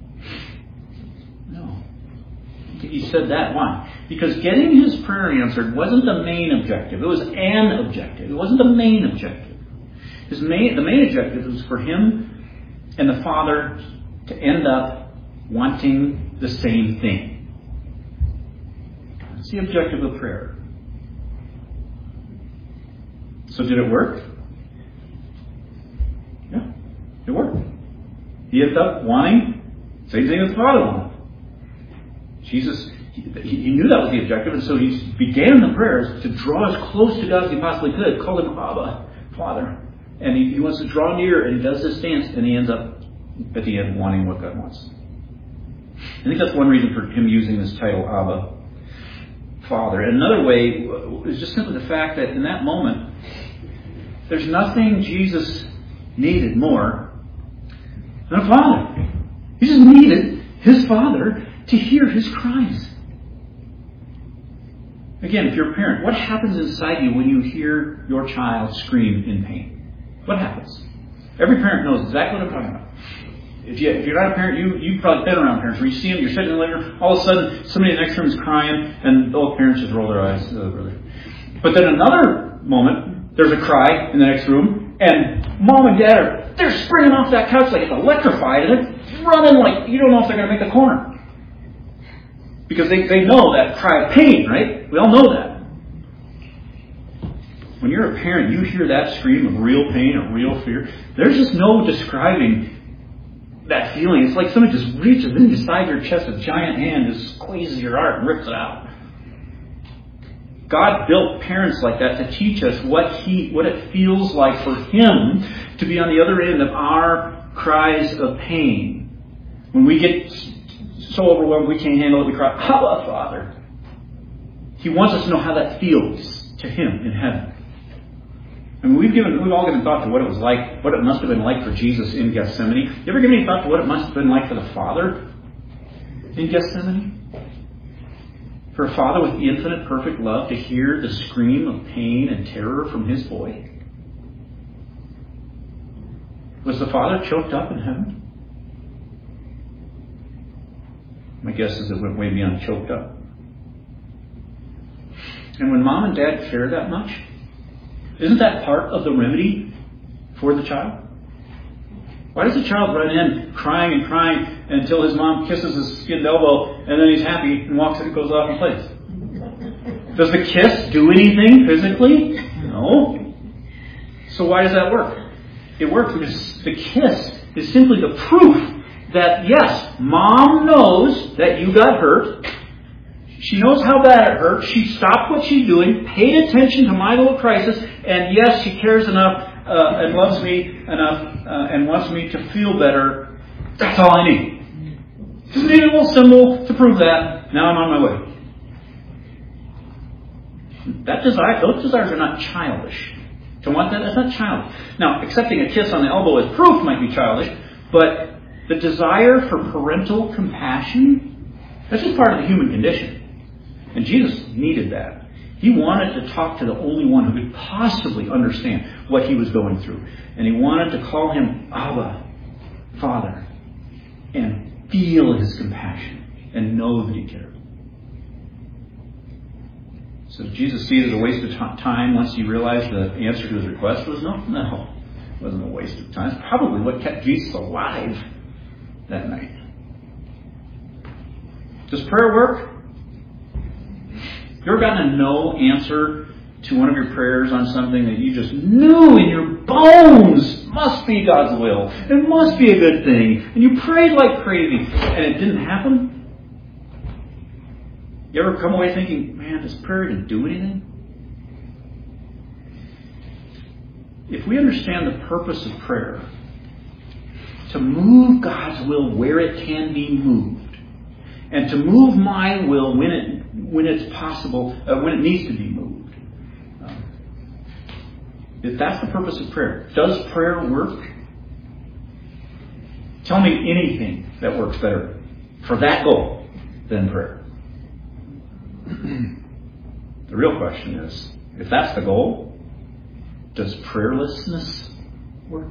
No. He said that. Why? Because getting his prayer answered wasn't the main objective. It was an objective. It wasn't the main objective. His main, the main objective was for him and the Father to end up wanting the same thing. That's the objective of prayer. So did it work? Yeah, it worked. He ended up wanting the same thing as the Father wanted. Jesus, he, he knew that was the objective, and so he began the prayers to draw as close to God as he possibly could. Called him Abba, Father. And he, he wants to draw near, and he does this dance, and he ends up at the end wanting what God wants. I think that's one reason for him using this title, Abba, Father. And another way is just simply the fact that in that moment, there's nothing Jesus needed more than a father. He just needed his Father to hear his cries. Again, if you're a parent, what happens inside you when you hear your child scream in pain? What happens? Every parent knows exactly what I'm talking about. If, you, if you're not a parent, you, you've probably been around parents where you see them, you're sitting in the living room, all of a sudden somebody in the next room is crying, and all the parents just roll their eyes. Oh, really? But then another moment, there's a cry in the next room, and mom and dad are they're springing off that couch like it's electrified, and they're running like you don't know if they're going to make the corner. Because they, they know that cry of pain, right? We all know that. When you're a parent, you hear that scream of real pain or real fear. There's just no describing that feeling. It's like somebody just reaches inside your chest, a giant hand just squeezes your heart and rips it out. God built parents like that to teach us what he, what it feels like for Him to be on the other end of our cries of pain. When we get so overwhelmed we can't handle it, we cry, Abba, Father. He wants us to know how that feels to Him in heaven. I mean, we've given, we've all given thought to what it was like, what it must have been like for Jesus in Gethsemane. You ever given any thought to what it must have been like for the Father in Gethsemane? For a father with infinite perfect love to hear the scream of pain and terror from his boy? Was the Father choked up in heaven? My guess is it went way beyond choked up. And when mom and dad care that much, isn't that part of the remedy for the child? Why does the child run in crying and crying until his mom kisses his skinned elbow and then he's happy and walks and goes off and plays? Does the kiss do anything physically? No. So why does that work? It works because the kiss is simply the proof that yes, mom knows that you got hurt. She knows how bad it hurt. She stopped what she's doing, paid attention to my little crisis, and yes, she cares enough uh, and loves me enough uh, and wants me to feel better. That's all I need. Just need a little symbol to prove that. Now I'm on my way. That desire, those desires are not childish. To want that, that's not childish. Now, accepting a kiss on the elbow as proof might be childish, But the desire for parental compassion, that's just part of the human condition. And Jesus needed that. He wanted to talk to the only one who could possibly understand what he was going through. And he wanted to call him Abba, Father, and feel his compassion and know that he cared. So did Jesus see it as a waste of time once he realized the answer to his request was no? No. It wasn't a waste of time. It's probably what kept Jesus alive that night. Does prayer work? You ever gotten a no answer to one of your prayers on something that you just knew in your bones must be God's will? It must be a good thing. And you prayed like crazy and it didn't happen? You ever come away thinking, man, does prayer even do anything? If we understand the purpose of prayer, to move God's will where it can be moved, and to move my will when it when it's possible, uh, when it needs to be moved. Um, if that's the purpose of prayer, does prayer work? Tell me anything that works better for that goal than prayer. The real question is, if that's the goal, does prayerlessness work?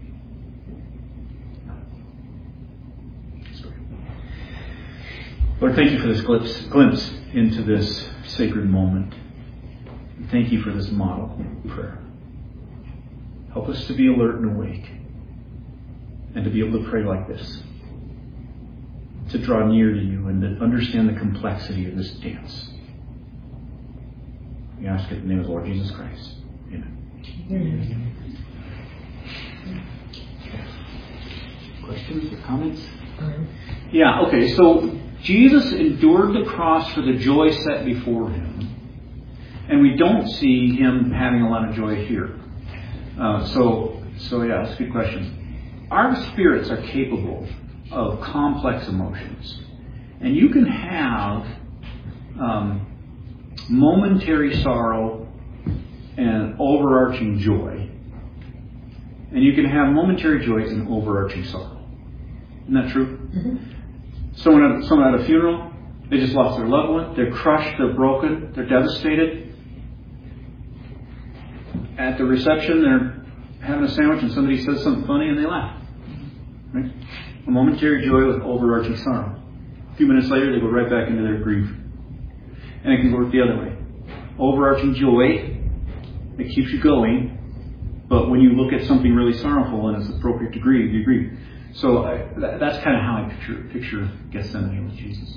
Lord, thank you for this glimpse, glimpse into this sacred moment. And thank you for this model of prayer. Help us to be alert and awake and to be able to pray like this, to draw near to you and to understand the complexity of this dance. We ask it in the name of the Lord Jesus Christ. Amen. Amen. Questions or comments? Yeah, okay, so Jesus endured the cross for the joy set before him. And we don't see him having a lot of joy here. Uh, so, so yeah, that's a good question. Our spirits are capable of complex emotions. And you can have um, momentary sorrow and overarching joy. And you can have momentary joy and overarching sorrow. Isn't that true? Mm-hmm. Someone, at, someone at a funeral, they just lost their loved one. They're crushed, they're broken, they're devastated. At the reception, they're having a sandwich and somebody says something funny and they laugh. Right? A momentary joy with overarching sorrow. A few minutes later, they go right back into their grief. And it can work the other way. Overarching joy that keeps you going, but when you look at something really sorrowful and it's appropriate to grieve, you grieve. So I, that, that's kind of how I picture, picture Gethsemane with Jesus.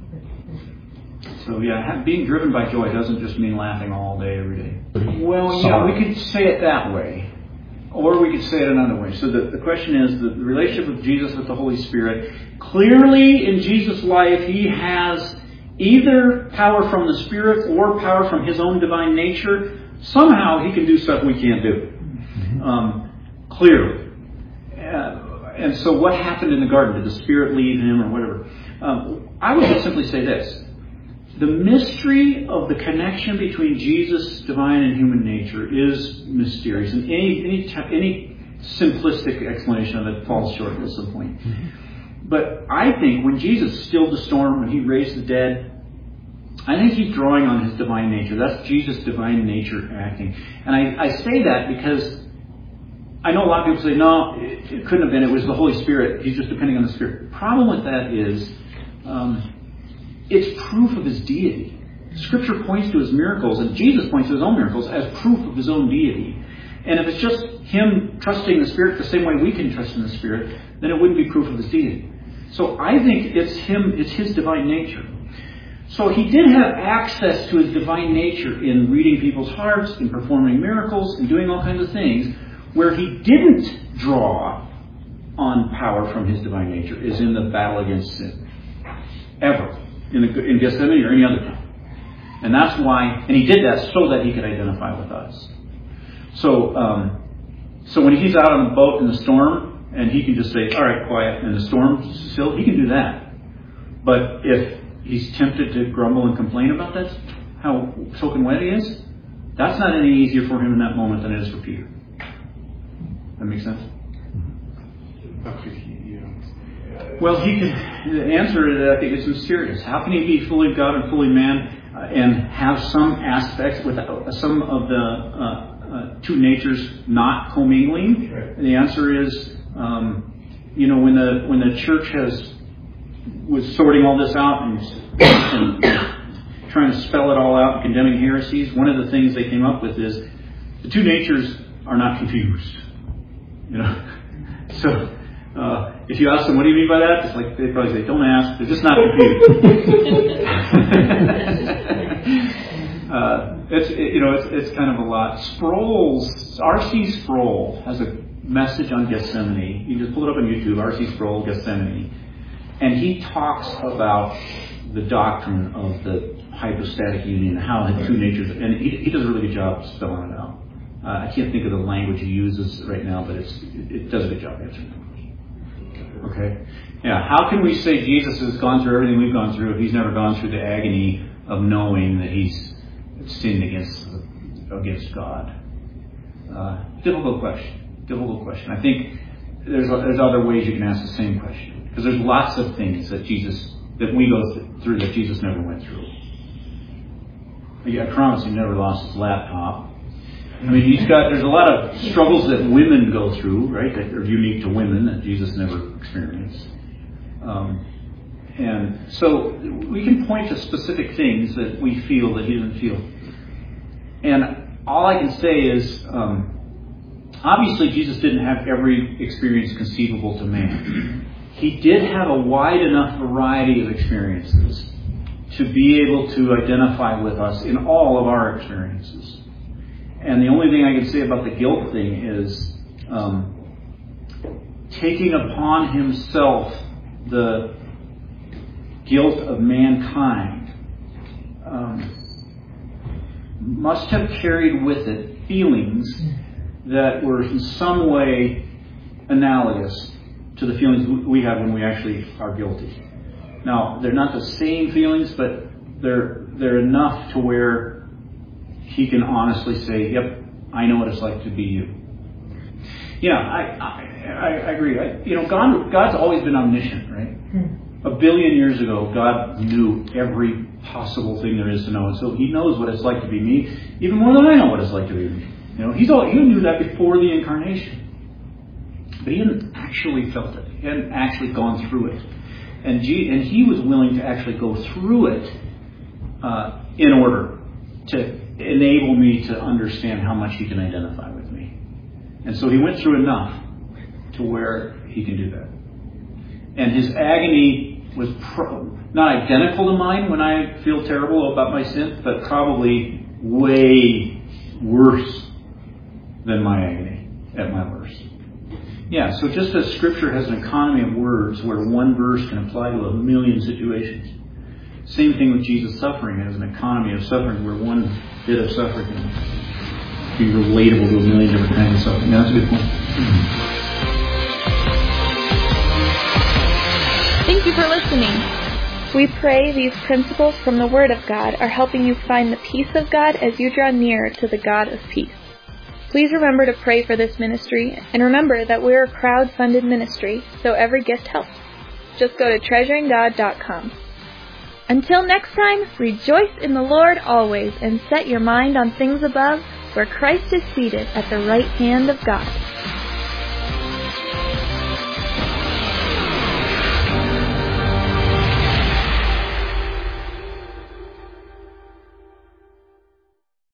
So yeah, being driven by joy doesn't just mean laughing all day, every day. Well, yeah, we could say it that way. Or we could say it another way. So the, the question is, the, the relationship of Jesus with the Holy Spirit. Clearly in Jesus' life, he has either power from the Spirit or power from his own divine nature. Somehow he can do stuff we can't do. Um, clearly. Uh, and so what happened in the garden? Did the Spirit leave him or whatever? Um, I would just simply say this. The mystery of the connection between Jesus' divine and human nature is mysterious. And any any, any simplistic explanation of it falls short at some point. Mm-hmm. But I think when Jesus stilled the storm, when he raised the dead, I think he's drawing on his divine nature. That's Jesus' divine nature acting. And I, I say that because I know a lot of people say, no, it, it couldn't have been. It was the Holy Spirit. He's just depending on the Spirit. The problem with that is um, it's proof of his deity. Scripture points to his miracles, and Jesus points to his own miracles as proof of his own deity. And if it's just him trusting the Spirit the same way we can trust in the Spirit, then it wouldn't be proof of his deity. So I think it's him, it's his divine nature. So he did have access to his divine nature in reading people's hearts, in performing miracles, and doing all kinds of things. Where he didn't draw on power from his divine nature is in the battle against sin. Ever. In, the, in Gethsemane or any other time. And that's why, and he did that so that he could identify with us. So, um, so when he's out on the boat in the storm, and he can just say, all right, quiet, and the storm's still, he can do that. But if he's tempted to grumble and complain about that, how soaking wet he is, that's not any easier for him in that moment than it is for Peter. That makes sense? Well, he can, the answer is, I think, is mysterious. How can he be fully God and fully man uh, and have some aspects with uh, some of the uh, uh, two natures not commingling? Right. The answer is, um, you know, when the when the church has was sorting all this out and, and trying to spell it all out and condemning heresies, one of the things they came up with is the two natures are not confused. You know, so. Uh, if you ask them, what do you mean by that? It's like, they probably say, don't ask. They're just not confused. uh, it's, it, you know, it's, it's kind of a lot. Sproul's, R C Sproul has a message on Gethsemane. You can just pull it up on YouTube, R C Sproul, Gethsemane. And he talks about the doctrine of the hypostatic union, how the two natures, and he, he does a really good job spelling it out. Uh, I can't think of the language he uses right now, but it's, it, it does a good job answering it. Okay. Yeah. How can we say Jesus has gone through everything we've gone through if he's never gone through the agony of knowing that he's sinned against against God? Uh, difficult question. Difficult question. I think there's there's other ways you can ask the same question, because there's lots of things that Jesus that we go through that Jesus never went through. I promise he never lost his laptop. I mean, he's got, there's a lot of struggles that women go through, right, that are unique to women that Jesus never experienced. Um, and so we can point to specific things that we feel that he didn't feel. And all I can say is, um, obviously Jesus didn't have every experience conceivable to man. He did have a wide enough variety of experiences to be able to identify with us in all of our experiences. And the only thing I can say about the guilt thing is um, taking upon himself the guilt of mankind um, must have carried with it feelings that were in some way analogous to the feelings we have when we actually are guilty. Now, they're not the same feelings, but they're they're enough to where he can honestly say, yep, I know what it's like to be you. Yeah, I I, I agree. I, you know, God God's always been omniscient, right? Hmm. A billion years ago, God knew every possible thing there is to know. And so he knows what it's like to be me, even more than I know what it's like to be me. You know, he's all, he knew that before the incarnation. But he hadn't actually felt it. He hadn't actually gone through it. And, G, and he was willing to actually go through it uh, in order to enable me to understand how much he can identify with me. And so he went through enough to where he can do that. And his agony was pro- not identical to mine when I feel terrible about my sin, but probably way worse than my agony at my worst. Yeah, so just as Scripture has an economy of words where one verse can apply to a million situations, same thing with Jesus' suffering has an economy of suffering where one bit of suffering can be relatable to a million different kinds of suffering. Yeah, that's a good point. Thank you for listening. We pray these principles from the Word of God are helping you find the peace of God as you draw nearer to the God of peace. Please remember to pray for this ministry, and remember that we're a crowd-funded ministry, so every gift helps. Just go to treasuring god dot com. Until next time, rejoice in the Lord always, and set your mind on things above, where Christ is seated at the right hand of God.